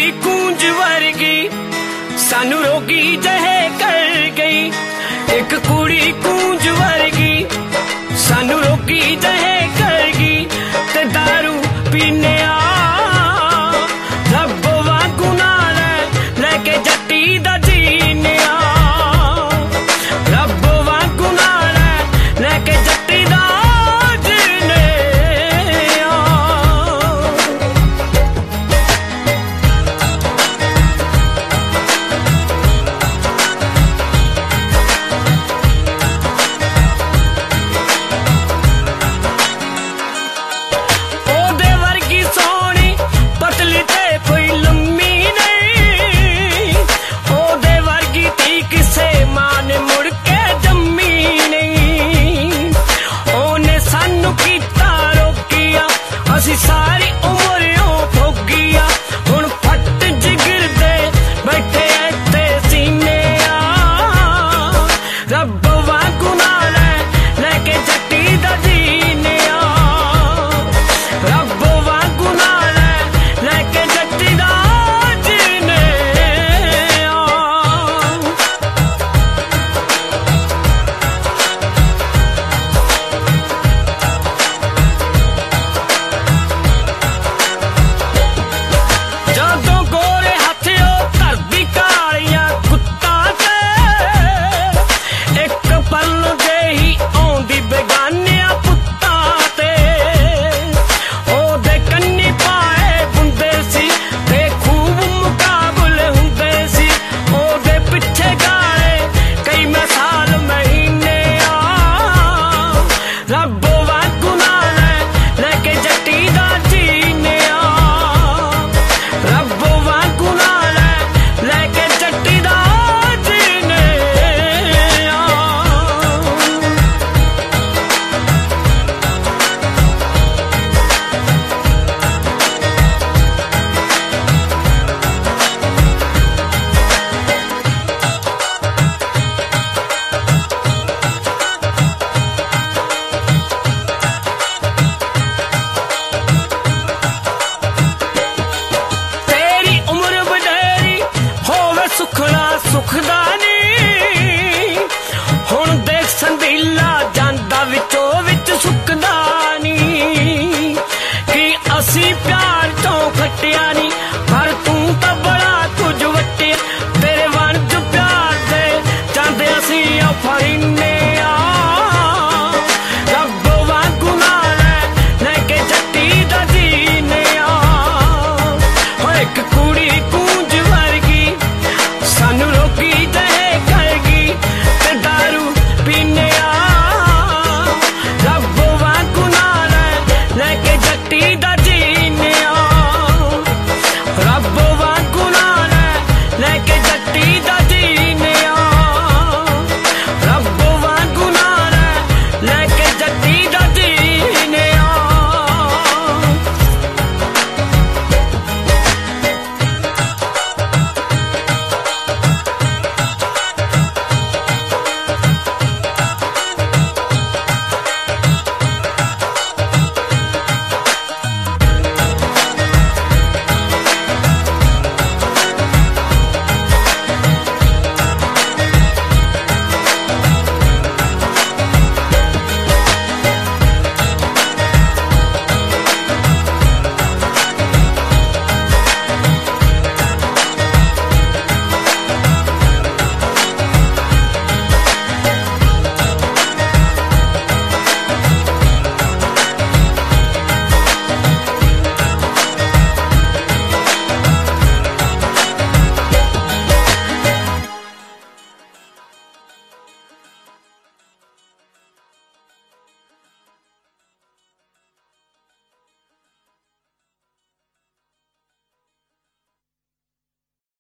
कुड़ी कूंज वर्गी सानू रोगी जहे कर गई। एक कुड़ी कूंज वर्गी सानू रोगी जहे कर गई। ते दारू पीने रब वांगू नाल लेके जट्टी दा जीने रब वांगू नाल लेके जट्टी दा जीने सारी उमरियों भोगिया हुण फट जिगर दे बैठे इत्ते सीने रब वांगू नाल लेके जट्टी दा जीने रब वांगू नाल लेके जट्टी दा जीने सुखदा